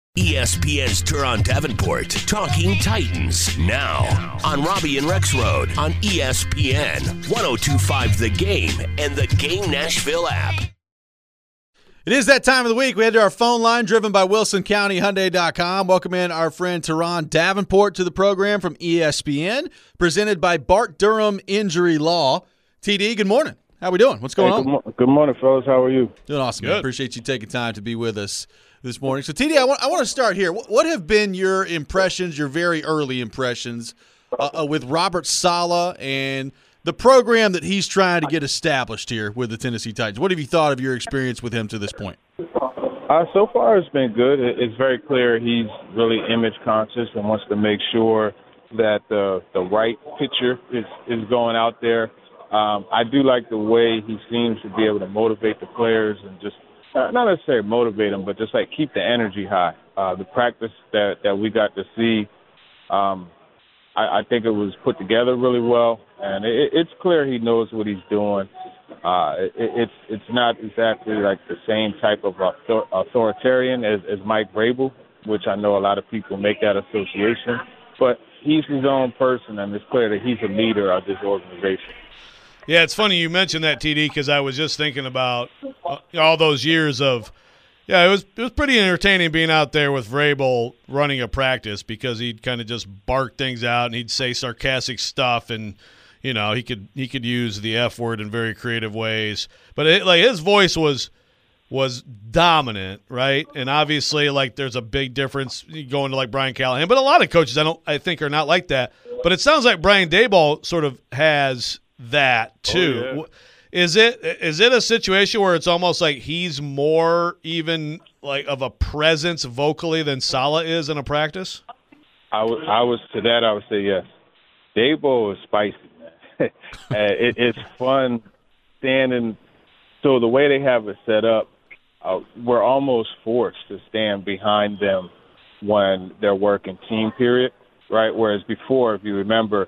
ESPN's Turon Davenport, Talking Titans, now on Robbie and Rex Road on ESPN 102.5 The Game and the Game Nashville app. It is that time of the week. We head to our phone line driven by WilsonCountyHyundai.com. Welcome in our friend Turon Davenport to the program from ESPN, presented by Bart Durham Injury Law. TD, good morning. How we doing? What's going on? Good morning, fellas. How are you? Doing awesome. Good. Appreciate you taking time to be with us this morning. So, TD, I want to start here. What have been your impressions, your very early impressions, with Robert Saleh and the program that he's trying to get established here with the Tennessee Titans? What have you thought of your experience with him to this point? So far, it's been good. It's very clear he's really image conscious and wants to make sure that the right picture is going out there. I do like the way he seems to be able to motivate the players and just not necessarily motivate them, but just like keep the energy high. The practice that we got to see, I think it was put together really well, and it's clear he knows what he's doing. It's not exactly like the same type of authoritarian as Mike Vrabel, which I know a lot of people make that association, but he's his own person, and it's clear that he's a leader of this organization. Yeah, it's funny you mentioned that, TD, because I was just thinking about all those years of it was pretty entertaining being out there with Vrabel running a practice because he'd kind of just bark things out and he'd say sarcastic stuff and, you know, he could use the F word in very creative ways. But his voice was dominant, right? And obviously, like, there's a big difference going to like Brian Callahan. But a lot of coaches I think are not like that. But it sounds like Brian Daboll sort of has that too. Oh, yeah. Is it a situation where it's almost like he's more even like of a presence vocally than Saleh is in a practice? I would say yes. Daboll is spicy, man. It's fun standing. So the way they have it set up, we're almost forced to stand behind them when they're working team period, right? Whereas before, if you remember,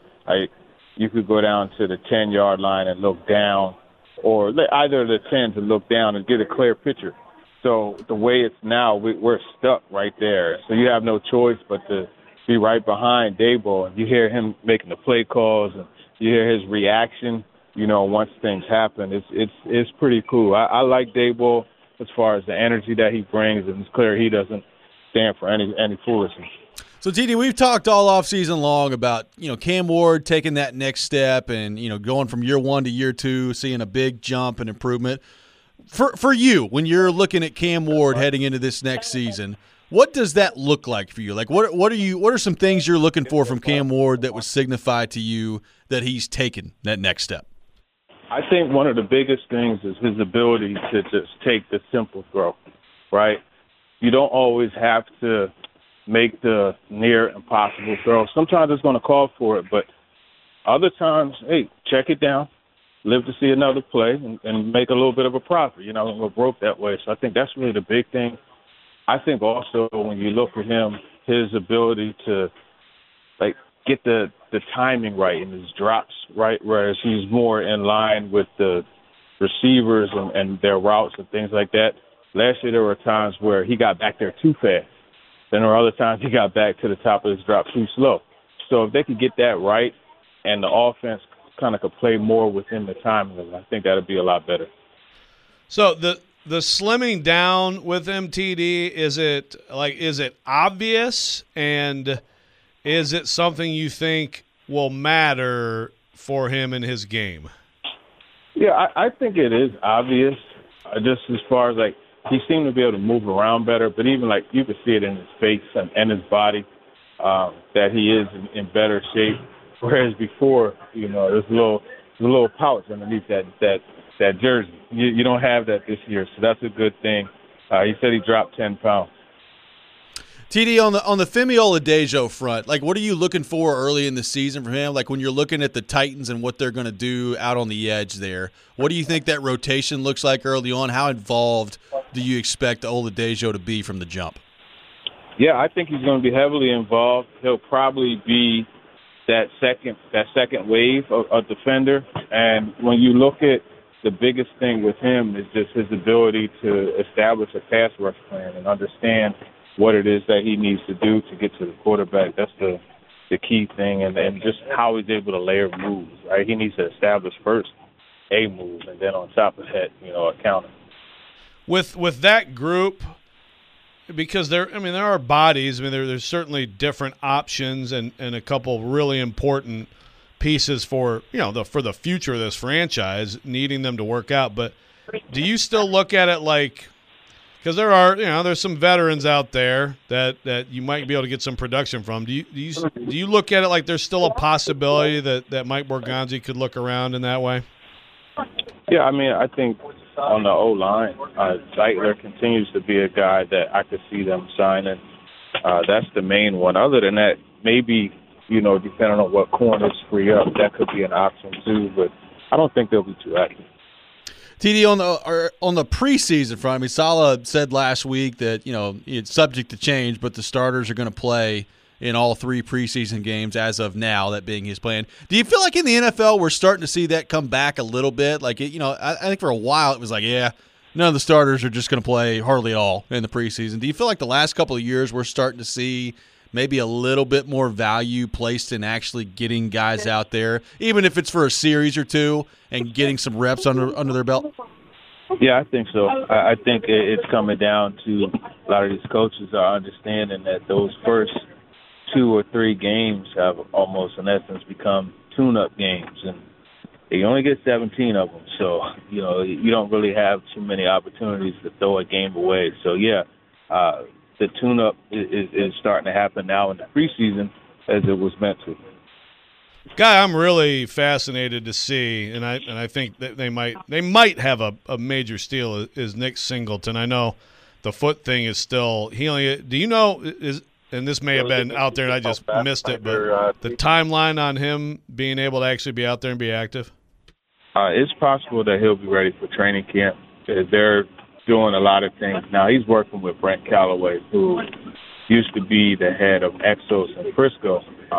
you could go down to the 10-yard line and look down, or either the 10 to look down and get a clear picture. So the way it's now, we're stuck right there. So you have no choice but to be right behind Daboll, and you hear him making the play calls, and you hear his reaction, you know, once things happen. It's pretty cool. I like Daboll as far as the energy that he brings, and it's clear he doesn't stand for any foolishness. So, TD, we've talked all offseason long about, you know, Cam Ward taking that next step and, you know, going from year one to year two, seeing a big jump and improvement. For you, when you're looking at Cam Ward heading into this next season, what does that look like for you? Like, what are some things you're looking for from Cam Ward that would signify to you that he's taken that next step? I think one of the biggest things is his ability to just take the simple throw, right? You don't always have to make the near impossible throw. Sometimes it's going to call for it, but other times, hey, check it down, live to see another play, and make a little bit of a profit. You know, we're broke that way. So I think that's really the big thing. I think also when you look at him, his ability to, like, get the timing right and his drops right, whereas he's more in line with the receivers and their routes and things like that. Last year there were times where he got back there too fast. Then there were other times he got back to the top of his drop too slow. So if they could get that right and the offense kind of could play more within the timing, I think that would be a lot better. So the slimming down with MTD, is it obvious, and is it something you think will matter for him in his game? Yeah, I think it is obvious, just as far as, like, he seemed to be able to move around better, but even, like, you could see it in his face and his body that he is in better shape. Whereas before, you know, there's a little pouch underneath that jersey. You don't have that this year, so that's a good thing. He said he dropped 10 pounds. TD, on the Femi Oladejo front, like, what are you looking for early in the season from him? Like, when you're looking at the Titans and what they're going to do out on the edge there, what do you think that rotation looks like early on? How involved do you expect Oladejo to be from the jump? Yeah, I think he's going to be heavily involved. He'll probably be that second wave of defender. And when you look at the biggest thing with him is just his ability to establish a pass rush plan and understand what it is that he needs to do to get to the quarterback. That's the key thing, and just how he's able to layer moves, right? He needs to establish first a move, and then on top of that, a counter. With that group, because there are bodies. I mean, there's certainly different options and a couple really important pieces for the future of this franchise, needing them to work out. But do you still look at it like, because there's some veterans out there that you might be able to get some production from. Do you look at it like there's still a possibility that Mike Borgonzi could look around in that way? Yeah, I think on the O-line, Zeitler continues to be a guy that I could see them signing. That's the main one. Other than that, maybe, depending on what corners free up, that could be an option too, but I don't think they'll be too active. TD, on the preseason front, Saleh said last week that it's subject to change, but the starters are going to play in all 3 preseason games as of now, that being his plan. Do you feel like in the NFL we're starting to see that come back a little bit? Like, I think for a while it was like, none of the starters are just going to play hardly at all in the preseason. Do you feel like the last couple of years we're starting to see maybe a little bit more value placed in actually getting guys out there, even if it's for a series or two, and getting some reps under their belt? Yeah, I think so. I think it's coming down to a lot of these coaches are understanding that those first 2 or 3 games have almost, in essence, become tune-up games, and you only get 17 of them. So, you don't really have too many opportunities to throw a game away. So, the tune-up is starting to happen now in the preseason as it was meant to. Guy, I'm really fascinated to see, and I think that they might have a major steal is Nick Singleton. I know the foot thing is still healing. Do you know and this may have been out there and I just missed it, but the timeline on him being able to actually be out there and be active? It's possible that he'll be ready for training camp. They're doing a lot of things. Now, he's working with Brent Callaway, who used to be the head of Exos in Frisco.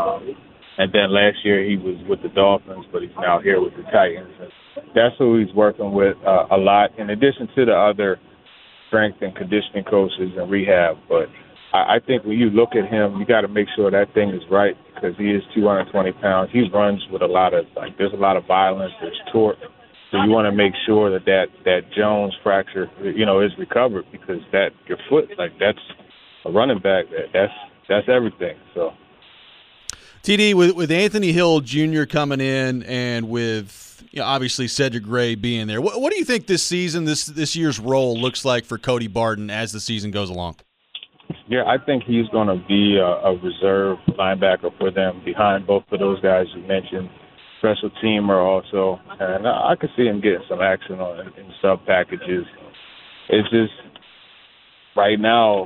And then last year he was with the Dolphins, but he's now here with the Titans. And that's who he's working with a lot, in addition to the other strength and conditioning coaches and rehab. But I think when you look at him, you got to make sure that thing is right, because he is 220 pounds. He runs with there's a lot of violence, there's torque. So you want to make sure that Jones fracture, is recovered, because your foot, that's a running back. That's everything. So, TD, with Anthony Hill Jr. coming in and with obviously Cedric Gray being there, what do you think this season, this year's role looks like for Cody Barton as the season goes along? Yeah, I think he's going to be a reserve linebacker for them behind both of those guys you mentioned. Special teamer also, and I could see him getting some action in sub packages. It's just right now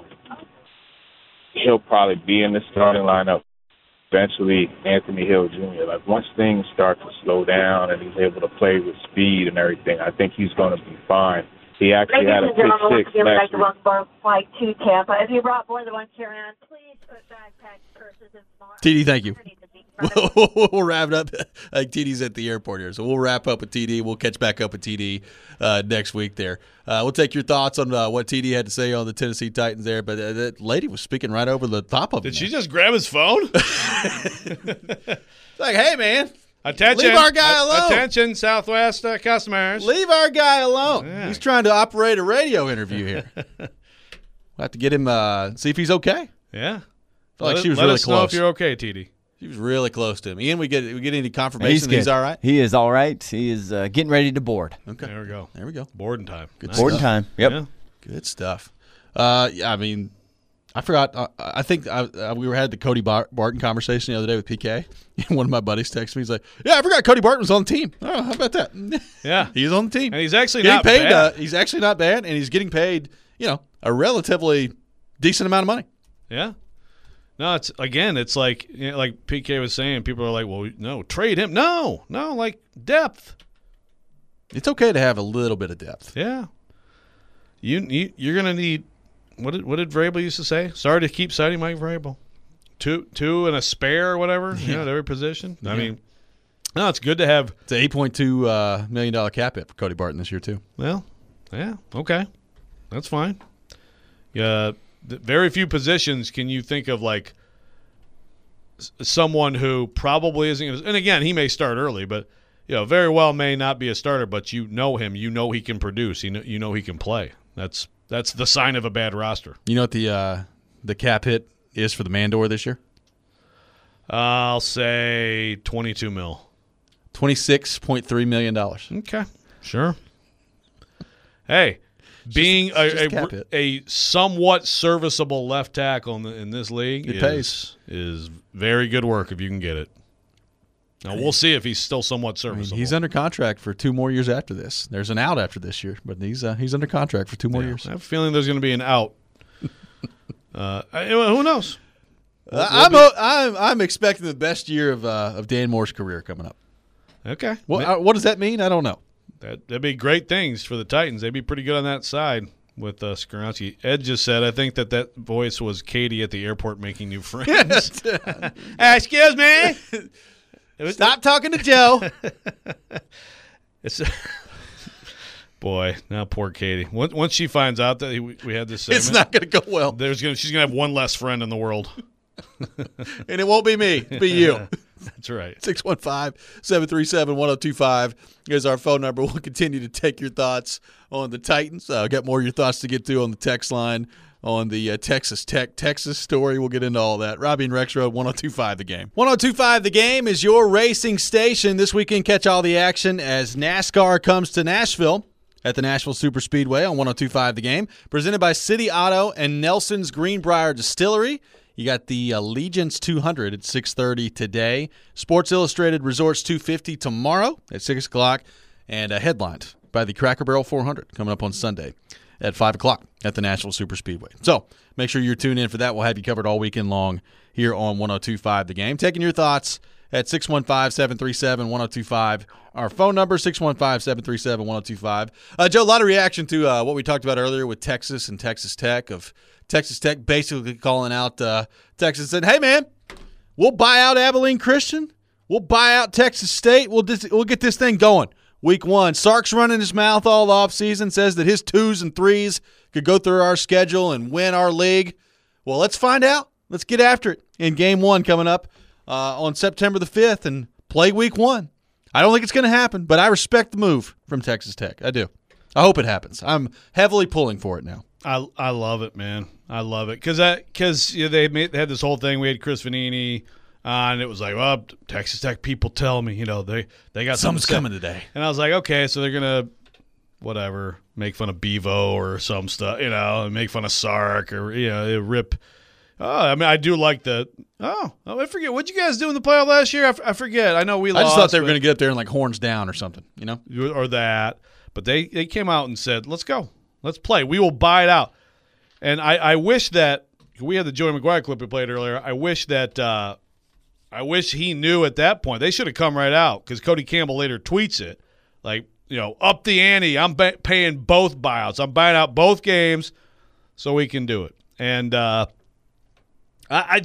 he'll probably be in the starting lineup. Eventually, Anthony Hill Jr. Once things start to slow down and he's able to play with speed and everything, I think he's going to be fine. He actually had a pick 6 last week. Flight to Tampa. If you brought more than one carry-on, please put backpacks, purses, and small. TD, thank you. We'll wrap it up. TD's at the airport here, so we'll wrap up with TD. We'll catch back up with TD next week there. We'll take your thoughts on what TD had to say on the Tennessee Titans there, but that lady was speaking right over the top of him. Did she just grab his phone? It's like, hey, man. Attention. Leave our guy alone. Attention, Southwest customers. Leave our guy alone. Yeah. He's trying to operate a radio interview here. We'll have to get him, see if he's okay. Yeah. I feel like she was really let us close. know if you're okay, TD. She was really close to him. Ian, we get any confirmation he's all right? He is all right. He is getting ready to board. Okay. There we go. There we go. Boarding time. Good Nice. Boarding stuff. time. Yep. Yeah. Good stuff. I forgot. I think we had the Cody Barton conversation the other day with PK. One of my buddies texted me. He's like, "Yeah, I forgot Cody Barton was on the team. Oh, how about that? Yeah. He's on the team, And he's actually getting not paid. bad. He's actually not bad, and he's getting paid. A relatively decent amount of money. Yeah. No, it's like like PK was saying, people are like, well, no, trade him. No, like depth. It's okay to have a little bit of depth. Yeah. You're going to need, what did Vrabel used to say? Sorry to keep citing Mike Vrabel. Two and a spare or whatever, at every position. Yeah. I mean, no, it's good to have. It's an $8.2 million cap hit for Cody Barton this year too. Well, yeah, okay. That's fine. Yeah. very few positions can you think of like someone who probably isn't going to – and again, he may start early, but very well may not be a starter, but you know him. You know he can produce. You know he can play. That's the sign of a bad roster. You know what the cap hit is for the Mandor this year? I'll say $22 million. $26.3 million. Okay, sure. Hey, being a somewhat serviceable left tackle in this league is very good work if you can get it. Now, we'll see if he's still somewhat serviceable. He's under contract for 2 more years after this. There's an out after this year, but he's under contract for 2 more years. I have a feeling there's going to be an out. Who knows? I'm expecting the best year of Dan Moore's career coming up. Okay. What does that mean? I don't know. That'd be great things for the Titans. They'd be pretty good on that side with Skoronski. Ed just said, I think that voice was Katie at the airport making new friends. Excuse me? Stop talking to Joe. Boy, now poor Katie. Once she finds out that we had this segment, it's not going to go well. She's going to have one less friend in the world. And it won't be me. It'll be you. That's right. 615-737-1025 is our phone number. We'll continue to take your thoughts on the Titans. Got more of your thoughts to get to on the text line on the Texas story. We'll get into all that. Robbie and Rexroad, 102.5 The Game. 102.5 The Game is your racing station. This weekend, catch all the action as NASCAR comes to Nashville at the Nashville Superspeedway on 102.5 The Game. Presented by City Auto and Nelson's Greenbrier Distillery. You got the Allegiance 200 at 6:30 today. Sports Illustrated Resorts 250 tomorrow at 6 o'clock. And headlined by the Cracker Barrel 400 coming up on Sunday at 5 o'clock at the Nashville Superspeedway. So make sure you're tuned in for that. We'll have you covered all weekend long here on 102.5 The Game. Taking your thoughts at 615-737-1025. Our phone number, 615-737-1025. Joe, a lot of reaction to what we talked about earlier with Texas and Texas Tech, of Texas Tech basically calling out Texas and said, hey, man, we'll buy out Abilene Christian. We'll buy out Texas State. We'll get this thing going. Week 1. Sark's running his mouth all offseason, says that his 2s and 3s could go through our schedule and win our league. Well, let's find out. Let's get after it in Game 1 coming up on September the 5th and play Week 1. I don't think it's going to happen, but I respect the move from Texas Tech. I do. I hope it happens. I'm heavily pulling for it now. I love it, man. I love it because they had this whole thing. We had Chris Vanini on, and it was like, well, Texas Tech people tell me, they got something's coming today. And I was like, okay, so they're gonna make fun of Bevo or some stuff, and make fun of Sark or rip. Oh, I mean, I do like the. I forget what you guys do in the playoff last year. I forget. I know we lost. I just thought they were going to get up there and like horns down or something, or that. But they came out and said, "Let's go, let's play. We will buy it out." And I wish that we had the Joey McGuire clip we played earlier. I wish he knew at that point. They should have come right out because Cody Campbell later tweets it like, up the ante. I'm paying both buyouts. I'm buying out both games so we can do it. And I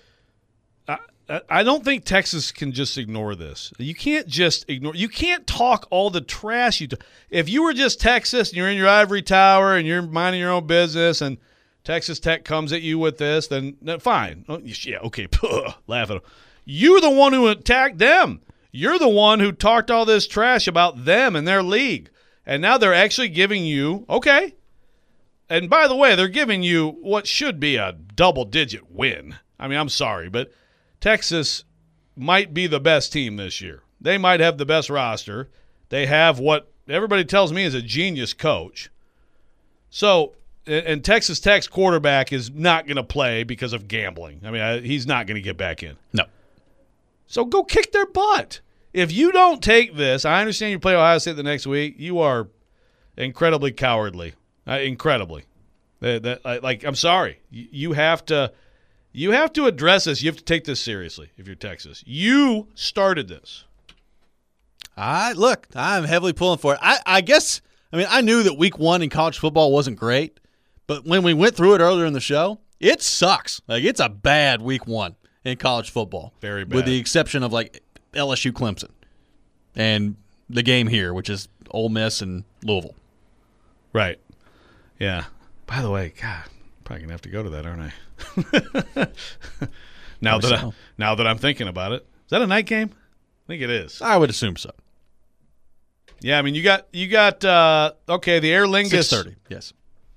don't think Texas can just ignore this. You can't just ignore. You can't talk all the trash you do. If you were just Texas and you're in your ivory tower and you're minding your own business and Texas Tech comes at you with this, then fine. Yeah, okay, laugh at them. You're the one who attacked them. You're the one who talked all this trash about them and their league. And now they're actually giving you, okay. And by the way, they're giving you what should be a double-digit win. I mean, I'm sorry, but Texas might be the best team this year. They might have the best roster. They have what everybody tells me is a genius coach. So, and Texas Tech's quarterback is not going to play because of gambling. I mean, he's not going to get back in. No. So go kick their butt. If you don't take this, I understand you play Ohio State the next week. You are incredibly cowardly. Incredibly. I'm sorry. You have to address this. You have to take this seriously if you're Texas. You started this. Look, I'm heavily pulling for it. I guess, I knew that week 1 in college football wasn't great, but when we went through it earlier in the show, it sucks. Like, it's a bad week 1 in college football. Very bad. With the exception of, like, LSU Clemson and the game here, which is Ole Miss and Louisville. Right. Yeah. By the way, God, Probably gonna have to go to that, aren't I? now that I'm thinking about it, is that a night game? I think it is. I would assume so. Yeah, I mean you got okay, the Aer Lingus 6:30. Yes.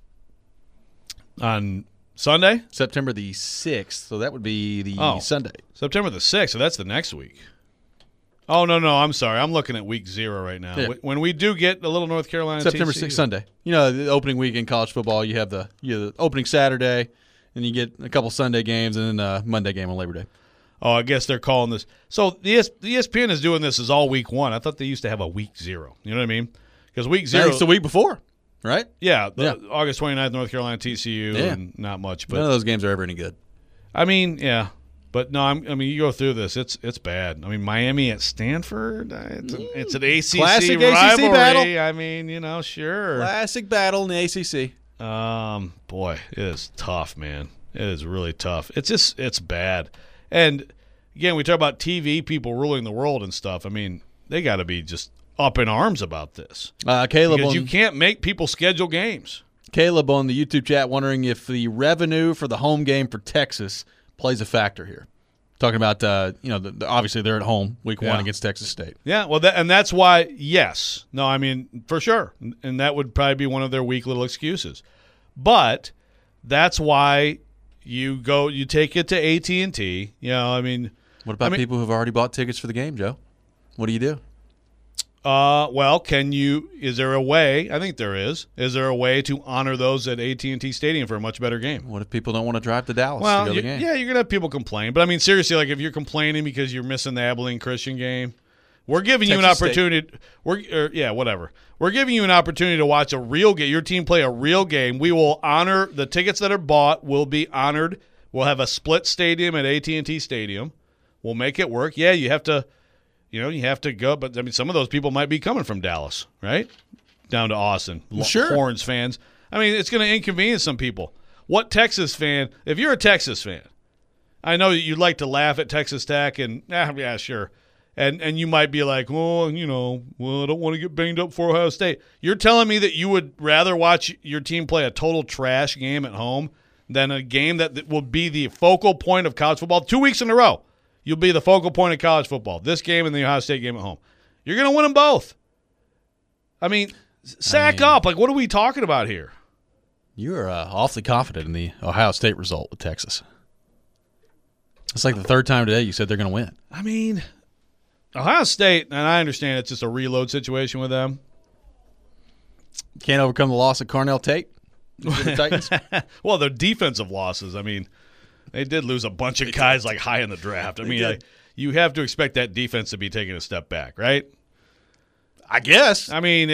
On Sunday, September the 6th. So that would be the Sunday. September the 6th. So that's the next week. Oh no, I'm sorry. I'm looking at week 0 right now. Yeah. When we do get a little North Carolina, September TCU. 6th, Sunday. You know, the opening week in college football, you have the opening Saturday, and you get a couple Sunday games, and then a Monday game on Labor Day. Oh, I guess they're calling this. So the ESPN is doing this as all week 1. I thought they used to have a week 0. You know what I mean? Because week 0 It's the week before, right? Yeah, August 29th, North Carolina, TCU, and not much. But none of those games are ever any good. I mean, yeah. But no, I mean, you go through this, it's bad. I mean, Miami at Stanford, it's an ACC Classic rivalry. ACC battle. I mean, sure. Classic battle in the ACC. Boy, it is tough, man. It is really tough. It's bad. And again, we talk about TV people ruling the world and stuff. I mean, they got to be just up in arms about this. Caleb, because you can't make people schedule games. Caleb on the YouTube chat wondering if the revenue for the home game for Texas plays a factor here. Talking about, obviously they're at home week 1 against Texas State. Yeah, well, that's why, yes. No, I mean, for sure. And that would probably be one of their weak little excuses. But that's why you take it to AT&T. You know, I mean. What about people who've already bought tickets for the game, Joe? What do you do? Well, is there a way, I think there is there a way to honor those at AT&T Stadium for a much better game? What if people don't want to drive to Dallas to go to the game? Yeah, you're going to have people complain. But, I mean, seriously, like if you're complaining because you're missing the Abilene Christian game, we're giving you an opportunity. Whatever. We're giving you an opportunity to watch a real game, your team play a real game. We will honor the tickets that are bought will be honored. We'll have a split stadium at AT&T Stadium. We'll make it work. Yeah, you have to go, but I mean, some of those people might be coming from Dallas, right? Down to Austin. Sure. Horns fans. I mean, it's going to inconvenience some people. What Texas fan, if you're a Texas fan, I know you'd like to laugh at Texas Tech and, yeah, sure. And you might be like, I don't want to get banged up for Ohio State. You're telling me that you would rather watch your team play a total trash game at home than a game that will be the focal point of college football 2 weeks in a row. You'll be the focal point of college football. This game and the Ohio State game at home. You're going to win them both. I mean, up. Like, what are we talking about here? You are awfully confident in the Ohio State result with Texas. It's like the third time today you said they're going to win. I mean, Ohio State, and I understand it's just a reload situation with them. Can't overcome the loss of Carnell Tate? The Titans? Well, their defensive losses, I mean, they did lose a bunch of guys like high in the draft. I mean, you have to expect that defense to be taking a step back, right? I guess. I mean,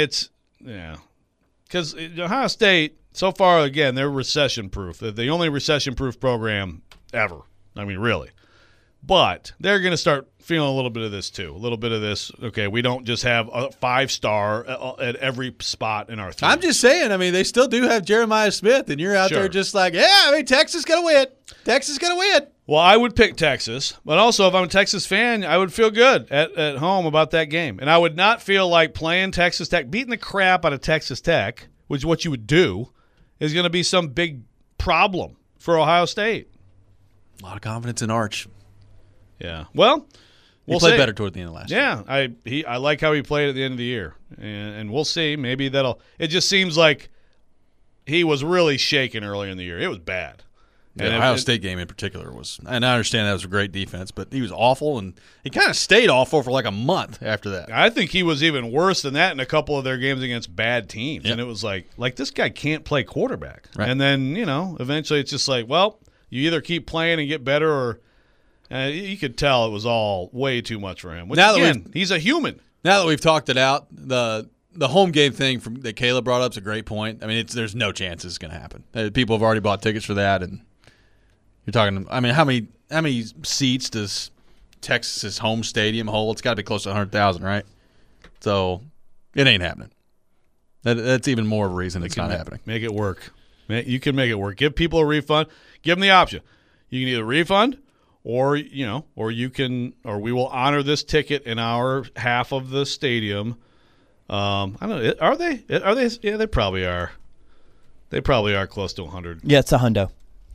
because Ohio State, so far, again, they're recession-proof. They're the only recession-proof program ever. I mean, really. But they're going to start feeling a little bit of this, too. A little bit of this, okay, we don't just have a 5-star at every spot in our team. I'm just saying, I mean, they still do have Jeremiah Smith, and you're out there just like, Texas is going to win. Texas is going to win. Well, I would pick Texas. But also, if I'm a Texas fan, I would feel good at home about that game. And I would not feel like playing Texas Tech, beating the crap out of Texas Tech, which is what you would do, is going to be some big problem for Ohio State. A lot of confidence in Arch. Yeah. Well, he played better toward the end of last year. Yeah, I like how he played at the end of the year, and we'll see. Maybe that'll. It just seems like he was really shaken earlier in the year. It was bad. The Ohio State game in particular was, and I understand that was a great defense, but he was awful, and he kind of stayed awful for like a month after that. I think he was even worse than that in a couple of their games against bad teams, and it was like this guy can't play quarterback. Right. And then eventually it's just like, well, you either keep playing and get better, or you could tell it was all way too much for him. Which, again, he's a human. Now that we've talked it out, the home game thing that Caleb brought up is a great point. I mean, there's no chance it's going to happen. People have already bought tickets for that, and you're talking. I mean, how many seats does Texas's home stadium hold? It's got to be close to 100,000, right? So it ain't happening. That's even more of a reason it's not happening. Make it work. You can make it work. Give people a refund. Give them the option. You can either refund, or you can, or we will honor this ticket in our half of the stadium. I don't know. Are they? Yeah, they probably are. They probably are close to 100. Yeah, it's a hundo.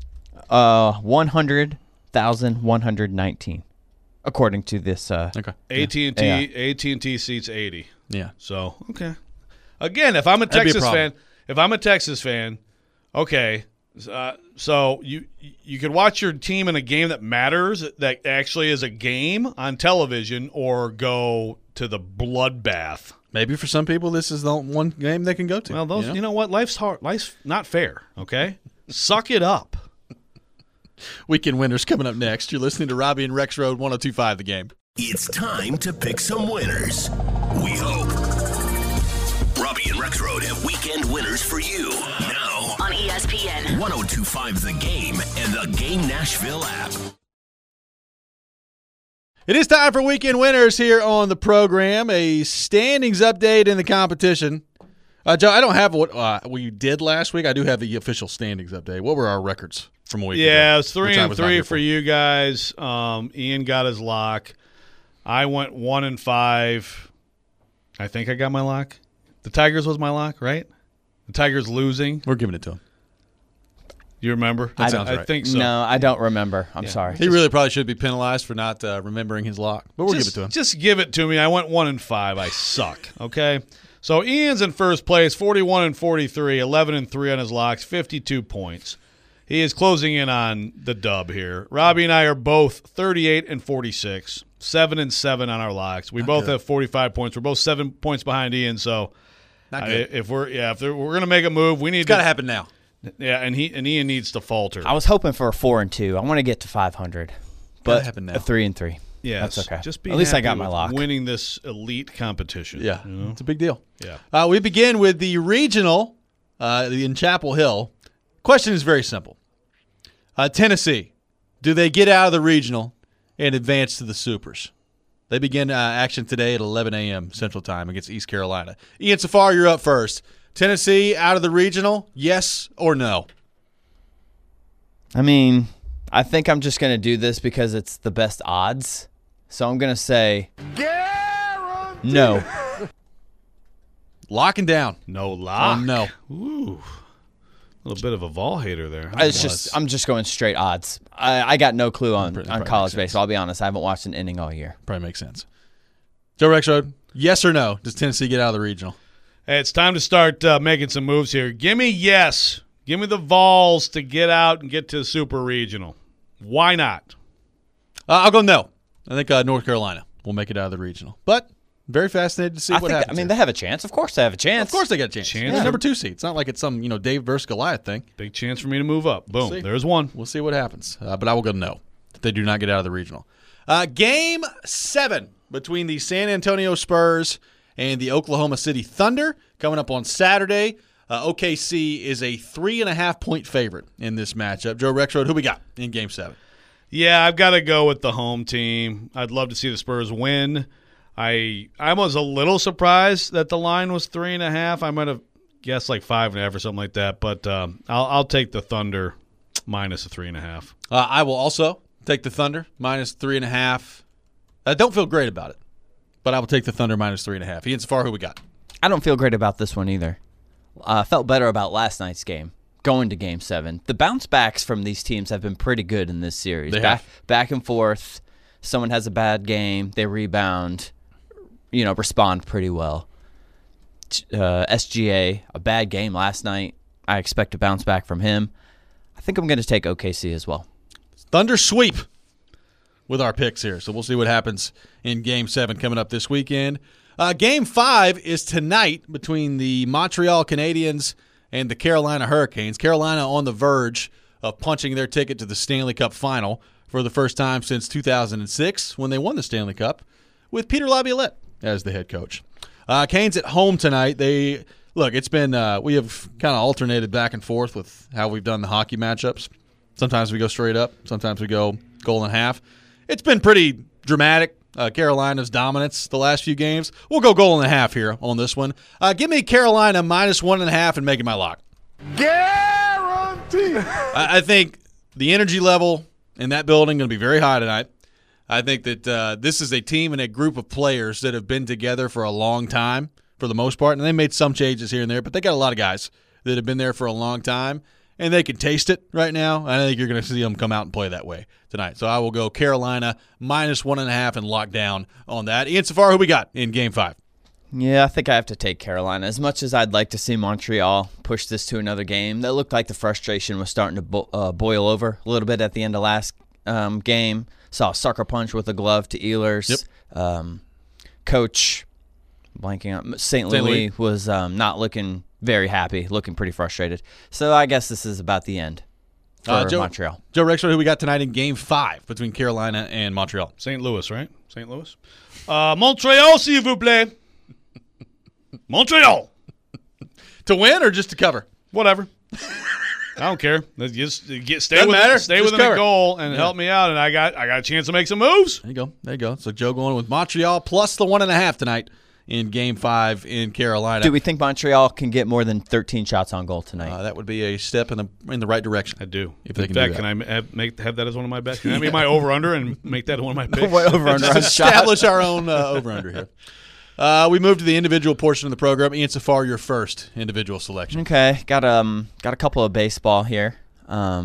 100,119, according to this. Okay. AT&T seats 80. Yeah. So, okay. Again, if I'm a That'd be a Texas fan, okay. So you could watch your team in a game that matters, that actually is a game on television, or go to the bloodbath. Maybe for some people, this is the one game they can go to. Well, you know what? Life's hard. Life's not fair, okay? Suck it up. Weekend winners coming up next. You're listening to Robbie and Rex Road 102.5 The Game. It's time to pick some winners. We hope. Robbie and Rex Road have weekend winners for you. Now on ESPN 102.5 The Game and the Game Nashville app. It is time for weekend winners here on the program. A standings update in the competition. Joe, I don't have what we did last week. I do have the official standings update. What were our records from a week ago? Yeah, it was 3-3 for you guys. Ian got his lock. I went 1-5. I think I got my lock. The Tigers was my lock, right? The Tigers losing. We're giving it to him. You remember? That sounds right. I think so. No, I don't remember. I'm sorry. He really probably should be penalized for not remembering his lock, but we'll give it to him. Just give it to me. I went 1-5. I suck, okay? So Ian's in first place, 41-43, 11-3 on his locks, 52 points. He is closing in on the dub here. Robbie and I are both 38-46, 7-7 on our locks. We both have 45 points. We're both 7 points behind Ian, so if we're going to make a move, we need it's got to happen now. Yeah, and Ian needs to falter. I was hoping for a 4-2. I want to get to 500, but happen now. A 3-3. Yeah, that's okay. Just be at least I got with my lock. Winning this elite competition. Yeah, it's a big deal. Yeah. We begin with the regional in Chapel Hill. Question is very simple. Tennessee, do they get out of the regional and advance to the Supers? They begin action today at 11 a.m. Central Time against East Carolina. Ian Safar, you're up first. Tennessee out of the regional, yes or no? I mean, I think I'm just going to do this because it's the best odds. So I'm going to say no. Locking down. No lock. No. Ooh. A little bit of a Vol hater there. I'm just going straight odds. I got no clue on college baseball. I'll be honest. I haven't watched an inning all year. Probably makes sense. Joe Rexrode, yes or no? Does Tennessee get out of the regional? Hey, it's time to start making some moves here. Give me yes. Give me the Vols to get out and get to the Super Regional. Why not? I'll go no. I think North Carolina will make it out of the regional. But very fascinated to see what happens. I mean, they have a chance. Of course they have a chance. Of course they got a chance. They're number 2 seed. It's not like it's some Dave versus Goliath thing. Big chance for me to move up. Boom. There's one. We'll see what happens. But I will go no. They do not get out of the regional. Game 7 between the San Antonio Spurs and the Oklahoma City Thunder coming up on Saturday. OKC is a 3.5-point favorite in this matchup. Joe Rexrode, who we got in Game 7? Yeah, I've got to go with the home team. I'd love to see the Spurs win. I was a little surprised that the line was 3.5. I might have guessed like 5.5 or something like that, but I'll take the Thunder minus a 3.5. I will also take the Thunder minus 3.5. I don't feel great about it, but I will take the Thunder minus 3.5. Ian Safar, who we got? I don't feel great about this one either. Felt better about last night's game, going to Game 7. The bounce backs from these teams have been pretty good in this series. Back and forth. Someone has a bad game, they rebound, respond pretty well. SGA, a bad game last night. I expect a bounce back from him. I think I'm going to take OKC as well. Thunder sweep with our picks here. So we'll see what happens in Game 7 coming up this weekend. Game 5 is tonight between the Montreal Canadiens and the Carolina Hurricanes. Carolina on the verge of punching their ticket to the Stanley Cup final for the first time since 2006 when they won the Stanley Cup with Peter Laviolette as the head coach. Canes at home tonight. It's been we have kind of alternated back and forth with how we've done the hockey matchups. Sometimes we go straight up. Sometimes we go goal and a half. It's been pretty dramatic. Carolina's dominance the last few games. We'll go goal and a half here on this one. Give me Carolina minus 1.5 and make it my lock. Guarantee. I think the energy level in that building going to be very high tonight. I think that this is a team and a group of players that have been together for a long time for the most part, and they made some changes here and there, but they got a lot of guys that have been there for a long time, and they can taste it right now. I think you're going to see them come out and play that way tonight. So I will go Carolina -1.5 and lock down on that. Ian Safar, who we got in Game 5? Yeah, I think I have to take Carolina. As much as I'd like to see Montreal push this to another game, that looked like the frustration was starting to boil over a little bit at the end of last game. Saw a sucker punch with a glove to Ehlers. Yep. Coach, blanking on St. Louis was not looking very happy, looking pretty frustrated. So I guess this is about the end for Montreal. Joe Rexrode, who we got tonight in Game 5 between Carolina and Montreal? St. Louis, right? St. Louis. Montreal, s'il vous plaît. Montreal. To win or just to cover? Whatever. I don't care. Just stay Doesn't matter. Stay Just within cover. a goal and help me out, and I got a chance to make some moves. There you go. So Joe going with Montreal plus the 1.5 tonight in Game 5 in Carolina. Do we think Montreal can get more than 13 shots on goal tonight? That would be a step in the right direction. I do. If they in can fact, do that. can I have that as one of my bets? Can I make my over/under and make that one of my picks? Over-under on Establish our own over/under here. We move to the individual portion of the program. Ian Safar, your first individual selection. Okay, got a couple of baseball here. I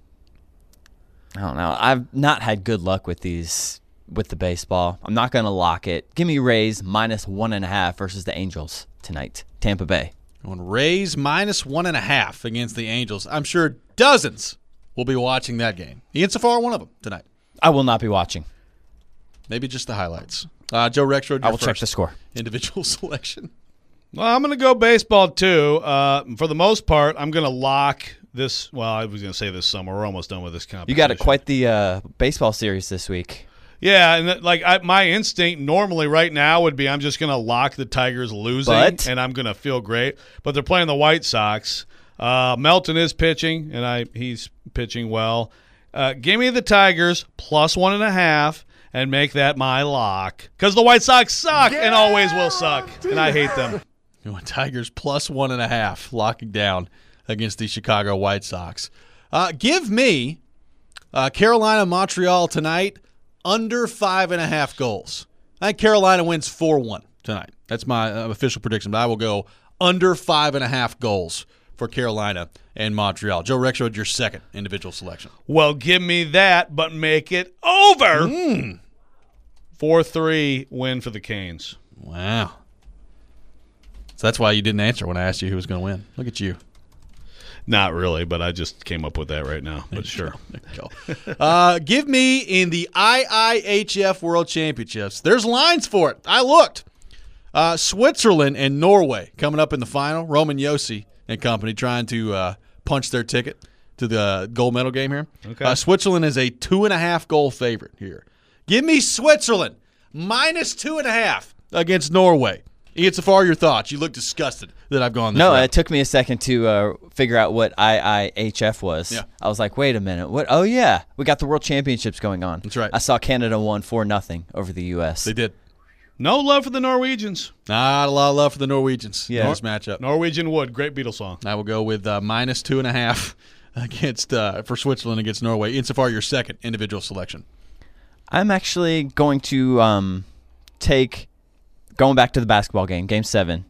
don't know. I've not had good luck with the baseball. I'm not going to lock it. Give me Rays -1.5 versus the Angels tonight. Tampa Bay. Going Rays -1.5 against the Angels. I'm sure dozens will be watching that game. Ian Safar, one of them tonight. I will not be watching. Maybe just the highlights. Joe Rexrode, I will check the score. Individual selection. Well, I'm going to go baseball too. For the most part, I'm going to lock this. Well, I was going to say this summer. We're almost done with this competition. You got quite the baseball series this week. Yeah, and my instinct normally right now would be I'm just going to lock the Tigers losing, and I'm going to feel great. But they're playing the White Sox. Melton is pitching, and he's pitching well. Give me the Tigers +1.5. and make that my lock. Because the White Sox suck and always will suck, and I hate them. You want Tigers +1.5, locking down against the Chicago White Sox. Give me Carolina Montreal tonight under 5.5 goals. I think Carolina wins 4-1 tonight. That's my official prediction, but I will go under 5.5 goals for Carolina and Montreal. Joe Rexrode, your second individual selection. Well, give me that, but make it over. 4-3 win for the Canes. Wow. So that's why you didn't answer when I asked you who was going to win. Look at you. Not really, but I just came up with that right now. But sure. Give me in the IIHF World Championships. There's lines for it. I looked. Switzerland and Norway coming up in the final. Roman Josi and company trying to punch their ticket to the gold medal game here. Okay. Switzerland is a 2.5 goal favorite here. Give me Switzerland -2.5 against Norway. Ian Safar, your thoughts? You look disgusted that I've gone this No, route. it took me a second to figure out what IIHF was. Yeah. I was like, wait a minute. What? Oh, yeah. We got the World Championships going on. That's right. I saw Canada won 4-0 over the U.S. They did. No love for the Norwegians. Not a lot of love for the Norwegians in Yeah. this matchup. Norwegian Wood, great Beatles song. I will go with -2.5 against for Switzerland against Norway. Insofar, your second individual selection. I'm actually going to take, going back to the basketball game, Game 7,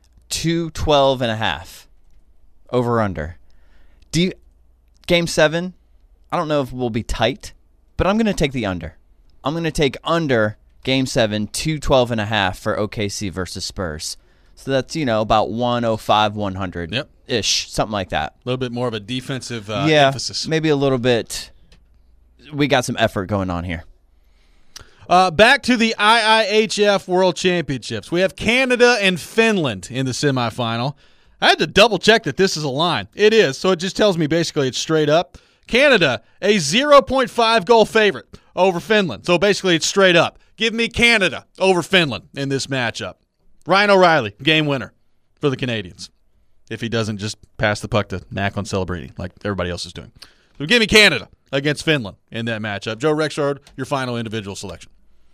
212.5 over/under. Game 7, I don't know if we'll be tight, but I'm going to take the under. I'm going to take under Game 7, 212.5 for OKC versus Spurs. So that's, about 105, 100 ish, something like that. A little bit more of a defensive emphasis. Maybe a little bit. We got some effort going on here. Back to the IIHF World Championships. We have Canada and Finland in the semifinal. I had to double-check that this is a line. It is, so it just tells me basically it's straight up. Canada, a 0.5 goal favorite over Finland. So basically it's straight up. Give me Canada over Finland in this matchup. Ryan O'Reilly, game winner for the Canadians, if he doesn't just pass the puck to Nack on Celebrini like everybody else is doing. So give me Canada against Finland in that matchup. Joe Rexrode, your final individual selection.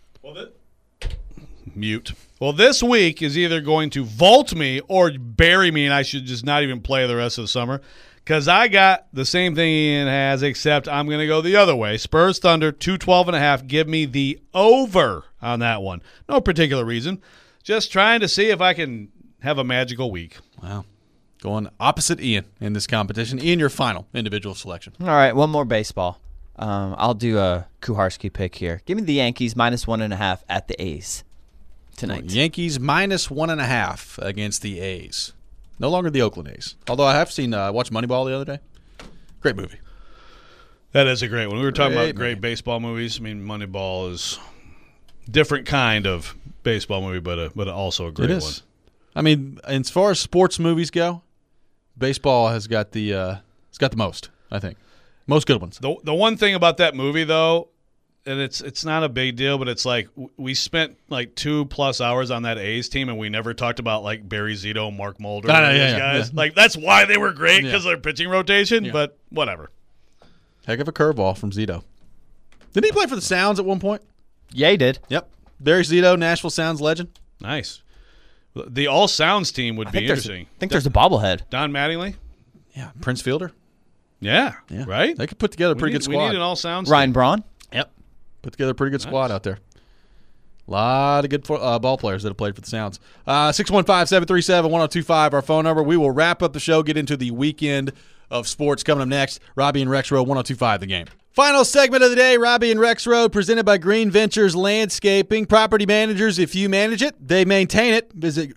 Well, this week is either going to vault me or bury me, and I should just not even play the rest of the summer because I got the same thing Ian has, except I'm going to go the other way. Spurs Thunder, 212.5. Give me the over on that one. No particular reason. Just trying to see if I can have a magical week. Wow. Going opposite Ian in this competition. Ian, your final individual selection. All right, one more baseball. I'll do a Kuharski pick here. Give me the Yankees -1.5 at the A's tonight. Yankees -1.5 against the A's. No longer the Oakland A's. Although I have seen, watched Moneyball the other day. Great movie. That is a great one. We were talking about great baseball movies. I mean, Moneyball is different kind of baseball movie, but also a great one. I mean, as far as sports movies go, baseball has got the most, I think. Most good ones. The one thing about that movie, though, and it's not a big deal, but it's like we spent like 2+ hours on that A's team, and we never talked about like Barry Zito, Mark Mulder, and these guys. Yeah. Like that's why they were great because of their pitching rotation. Yeah. But whatever. Heck of a curveball from Zito. Didn't he play for the Sounds at one point? Yeah, he did. Yep. Barry Zito, Nashville Sounds legend. Nice. The All Sounds team would be interesting. I think there's a bobblehead. Don Mattingly? Yeah. Prince Fielder? Yeah. Right? They could put together a pretty good squad. We need an All Sounds Ryan team. Braun? Yep. Put together a pretty good squad out there. A lot of good ball players that have played for the Sounds. 615-737-1025, our phone number. We will wrap up the show, get into the weekend of sports coming up next. Robbie and Rex Road, 1025 The Game. Final segment of the day, Robbie and Rex Road, presented by Green Ventures Landscaping. Property managers, if you manage it, they maintain it. Visit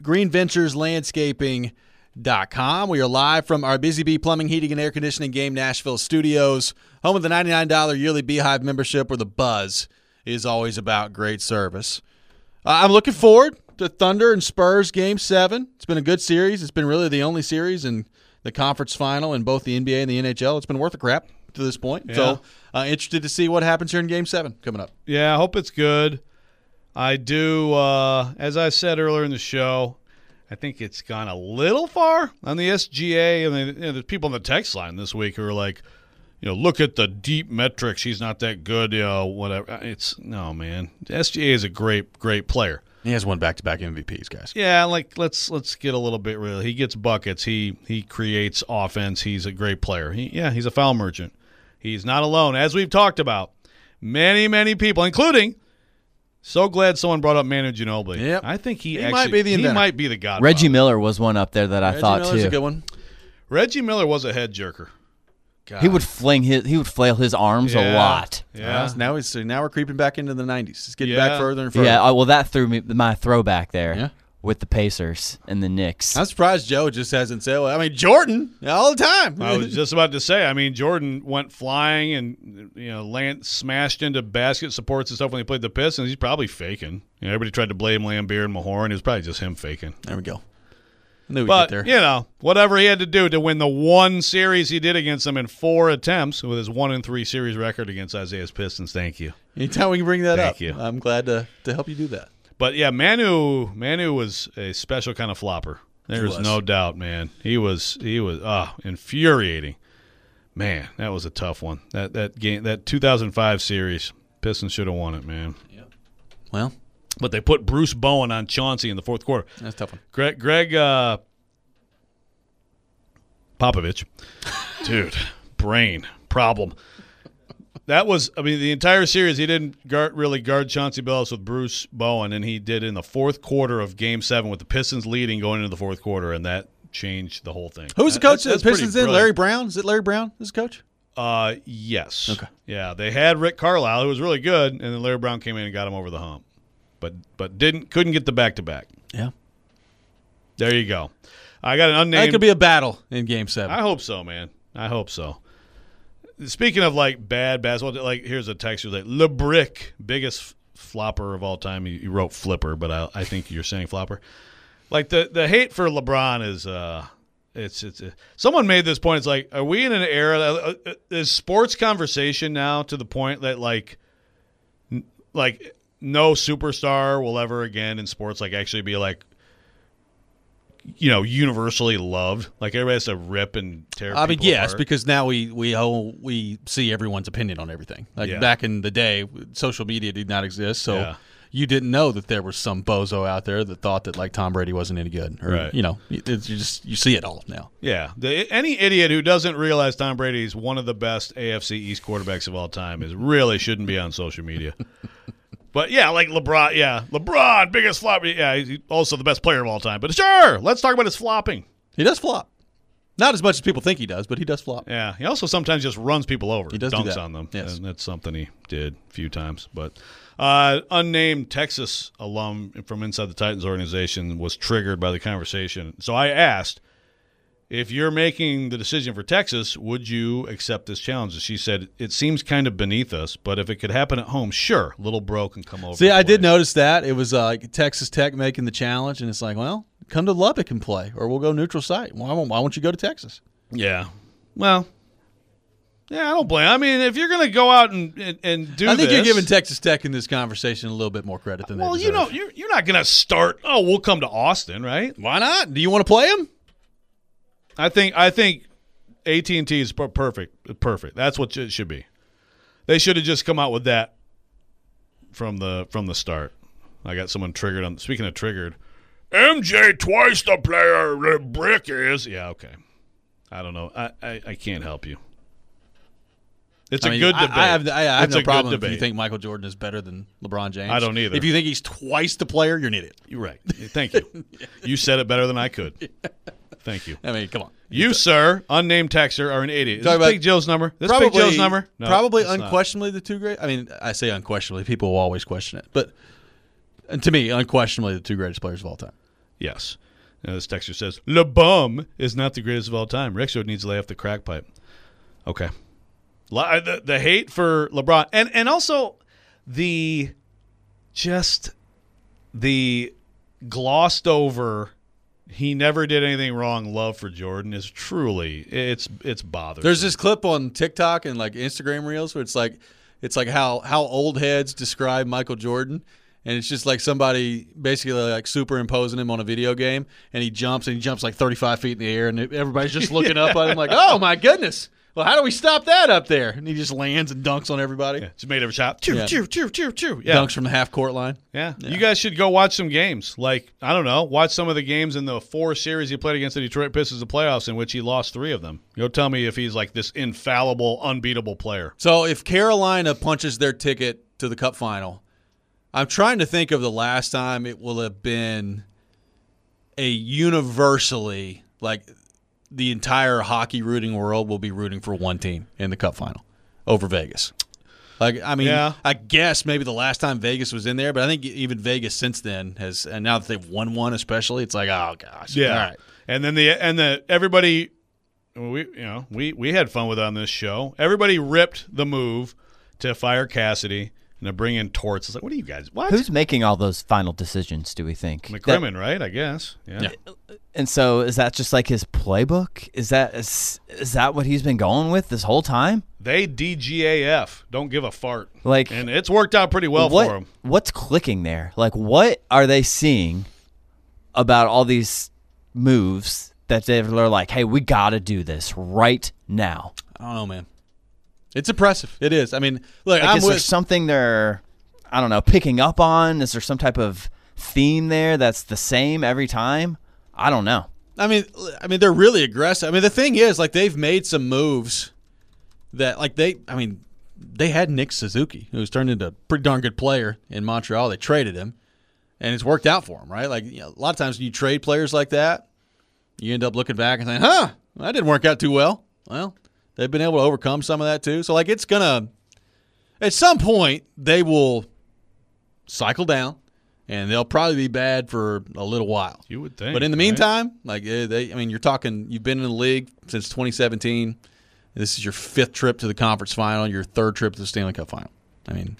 greenventureslandscaping.com. We are live from our Busy Bee Plumbing, Heating, and Air Conditioning Game Nashville studios, home of the $99 yearly Beehive membership, where the buzz is always about great service. I'm looking forward to Thunder and Spurs Game 7. It's been a good series. It's been really the only series in the conference final in both the NBA and the NHL. It's been worth a crap to this point. Yeah. So interested to see what happens here in Game 7 coming up. Yeah, I hope it's good. I do, as I said earlier in the show, I think it's gone a little far on the SGA. And there's people on the text line this week who are like, look at the deep metrics. He's not that good, whatever. No, man. The SGA is a great, great player. He has won back-to-back MVPs, guys. Yeah, like let's get a little bit real. He gets buckets. He creates offense. He's a great player. He's a foul merchant. He's not alone. As we've talked about, many, many people, including, so glad someone brought up Manu Ginobili. Yep. I think he might be the inventor. He might be the godfather. Reggie Miller was one up there that I thought, Miller's too. a good one. Reggie Miller was a head jerker. God. He would flail his arms a lot. Yeah. Now we're creeping back into the 90s. It's getting back further and further. Yeah, well, that threw me my throwback there with the Pacers and the Knicks. I'm surprised Joe just hasn't said, Jordan all the time. I was just about to say, Jordan went flying and smashed into basket supports and stuff when he played the Pistons. He's probably faking. Everybody tried to blame Lambeer and Mahorn. It was probably just him faking. There we go. Knew we'd but, get there. whatever he had to do to win the one series he did against them in 4 attempts with his 1-3 series record against Isaiah's Pistons. Thank you. Anytime we can bring that up, Thank you. I'm glad to help you do that. But, yeah, Manu was a special kind of flopper. There's no doubt, man. He was infuriating. Man, that was a tough one. That game, that 2005 series, Pistons should have won it, man. Yeah. Well. But they put Bruce Bowen on Chauncey in the fourth quarter. That's a tough one. Greg Popovich. Dude, brain problem. That was, the entire series, he didn't really guard Chauncey Billups with Bruce Bowen, and he did in the fourth quarter of Game 7 with the Pistons leading going into the fourth quarter, and that changed the whole thing. Who's the coach of the Pistons then? Larry Brown? Is it Larry Brown as coach? Yes. Okay. Yeah, they had Rick Carlisle, who was really good, and then Larry Brown came in and got him over the hump. But couldn't get the back-to-back. Yeah. There you go. I got an unnamed. That could be a battle in Game 7. I hope so, man. I hope so. Speaking of bad basketball, here's a text who's LeBrick, biggest flopper of all time. You wrote flipper, but I think you're saying flopper. The hate for LeBron is it's someone made this point. It's are we in an era is sports conversation now to the point that no superstar will ever again in sports actually be universally loved. Everybody has to rip and tear. Yes, apart. because now we see everyone's opinion on everything. Back in the day, social media did not exist, so you didn't know that there was some bozo out there that thought that Tom Brady wasn't any good. Or, right. You see it all now. Yeah, any idiot who doesn't realize Tom Brady is one of the best AFC East quarterbacks of all time really shouldn't be on social media. But, LeBron, LeBron, biggest flop. Yeah, he's also the best player of all time. But, sure, let's talk about his flopping. He does flop. Not as much as people think he does, but he does flop. Yeah, he also sometimes just runs people over. He does dunks do that. on them. Yes. And that's something he did a few times. But unnamed Texas alum from inside the Titans organization was triggered by the conversation. So I asked, if you're making the decision for Texas, would you accept this challenge? And she said, it seems kind of beneath us, but if it could happen at home, sure, little bro can come over. See, I did notice that. It was Texas Tech making the challenge, and it's like, well, come to Lubbock and play, or we'll go neutral site. Why won't you go to Texas? Yeah. Well, yeah, I don't blame. I mean, if you're going to go out and do I think this, you're giving Texas Tech in this conversation a little bit more credit than they deserve. Well, you're not going to start, we'll come to Austin, right? Why not? Do you want to play them? I think AT&T is perfect. Perfect. That's what it should be. They should have just come out with that from the start. I got someone triggered on. Speaking of triggered, MJ twice the player the Brick is. Yeah, okay. I don't know. I can't help you. It's a good debate. I have no problem if debate. you think Michael Jordan is better than LeBron James. I don't either. If you think he's twice the player, you're an idiot. You're right. Thank you. You said it better than I could. Thank you. I mean, come on. You, sir, unnamed texter, are an idiot. Is this Big Joe's number? This Big Joe's number? No, probably it's unquestionably the two great. I mean, I say unquestionably. People will always question it. But and to me, unquestionably the two greatest players of all time. Yes. Now, this texter says, Le Bum is not the greatest of all time. Rexroad needs to lay off the crack pipe. Okay. The hate for LeBron. And also the glossed over, he never did anything wrong, love for Jordan is truly, it's bothersome. There's this clip on TikTok and like Instagram Reels where it's like how old heads describe Michael Jordan. And it's just like somebody basically like superimposing him on a video game, and he jumps like 35 feet in the air, and everybody's just looking up at him like, oh, my goodness. Well, how do we stop that up there? And he just lands and dunks on everybody. Yeah, just made every shot. Chew. Yeah. Dunks from the half-court line. Yeah. You guys should go watch some games. Like, I don't know, watch some of the games in the 4 series he played against the Detroit Pistons in the playoffs in which he lost 3 of them. Go tell me if he's like this infallible, unbeatable player. So if Carolina punches their ticket to the Cup final, I'm trying to think of the last time it will have been a universally, like the entire hockey rooting world will be rooting for one team in the Cup final over Vegas. Like, I mean, yeah. I guess maybe the last time Vegas was in there, but I think even Vegas since then has, and now that they've won one especially, it's like, oh gosh. Yeah. All right. And then everybody, we had fun with it on this show. Everybody ripped the move to fire Cassidy and to bring in Torts. It's like, what are you guys? What? Who's making all those final decisions, do we think? McCrimmon, right? I guess. Yeah. And so is that just like his playbook? Is that what he's been going with this whole time? They DGAF. Don't give a fart. Like, and it's worked out pretty well for him. What's clicking there? Like, what are they seeing about all these moves that they're like, hey, we got to do this right now? I don't know, man. It's impressive. It is. I mean, look, like, is there something they're, I don't know, picking up on? Is there some type of theme there that's the same every time? I don't know. I mean, they're really aggressive. I mean, the thing is, like, they've made some moves that, like, they had Nick Suzuki, who's turned into a pretty darn good player in Montreal. They traded him, and it's worked out for him, right? Like, a lot of times when you trade players like that, you end up looking back and saying, that didn't work out too well. Well, they've been able to overcome some of that too. So, like, it's going to – at some point, they will cycle down, and they'll probably be bad for a little while. You would think. But in the meantime, like, you're talking – you've been in the league since 2017. This is your 5th trip to the conference final, your 3rd trip to the Stanley Cup final. I mean,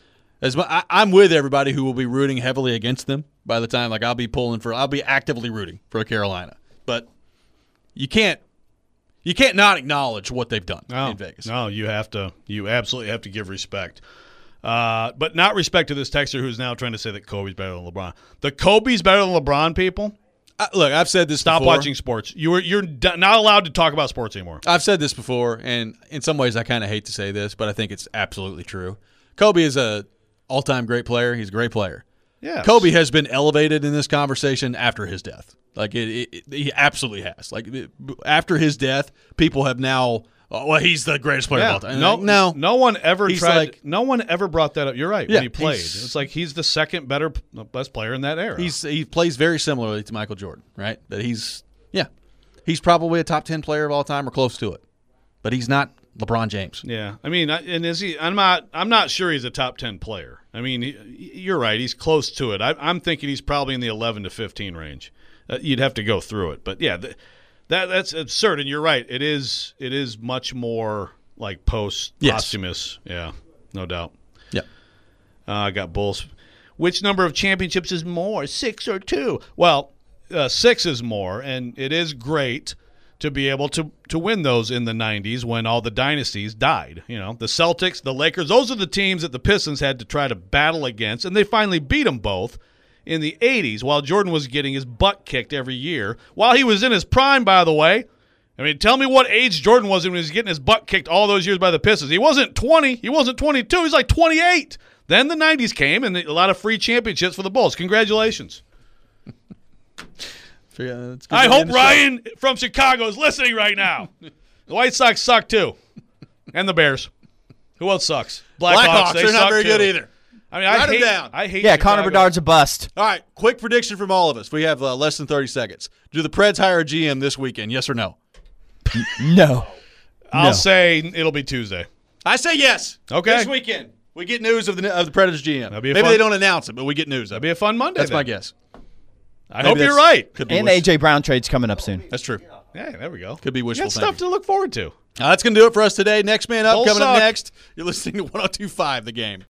I'm with everybody who will be rooting heavily against them by the time – like, I'll be actively rooting for Carolina. But you can't not acknowledge what they've done in Vegas. No, you absolutely have to give respect. But not respect to this texter who's now trying to say that Kobe's better than LeBron. The Kobe's better than LeBron people? Look, I've said this Stop before. watching sports. You're not allowed to talk about sports anymore. I've said this before, and in some ways I kind of hate to say this, but I think it's absolutely true. Kobe is a all-time great player. He's a great player. Yes. Kobe has been elevated in this conversation after his death. Like, he absolutely has. Like, after his death, people have now, he's the greatest player of all time. No one ever tried. No one ever brought that up. You're right. When he played, it's like he's the second best player in that era. He plays very similarly to Michael Jordan, right? That he's he's probably a top 10 player of all time or close to it. But he's not LeBron James. Yeah, I mean, and is he? I'm not sure he's a top 10 player. I mean, you're right. He's close to it. I'm thinking he's probably in the 11 to 15 range. You'd have to go through it, but yeah, that's absurd. And you're right. It is much more like posthumous. Yeah, no doubt. Yeah. I got Bulls. Which number of championships is more, 6 or 2? Well, 6 is more, and it is great to be able to win those in the 90s when all the dynasties died. You know, the Celtics, the Lakers, those are the teams that the Pistons had to try to battle against, and they finally beat them both in the 80s while Jordan was getting his butt kicked every year. While he was in his prime, by the way. I mean, tell me what age Jordan was when he was getting his butt kicked all those years by the Pistons. He wasn't 20. He wasn't 22. He was like 28. Then the 90s came, and a lot of free championships for the Bulls. Congratulations. I hope Ryan from Chicago is listening right now. The White Sox suck too, and the Bears. Who else sucks? Blackhawks. They They're suck not very too. good either. I mean, I hate. Yeah, Chicago. Connor Bedard's a bust. All right, quick prediction from all of us. We have less than 30 seconds. Do the Preds hire a GM this weekend? Yes or no? No. I'll say it'll be Tuesday. I say yes. Okay. This weekend we get news of the Predators GM. That'd be Maybe they don't announce it, but we get news. That'd be a fun Monday. That's then. my guess. I hope you're right. Could be And A.J. Brown trade's coming up soon. That's true. Yeah, there we go. Could be wishful Got thinking. stuff to look forward to. That's going to do it for us today. Next man up Bulls coming up suck. next. You're listening to 102.5 The Game.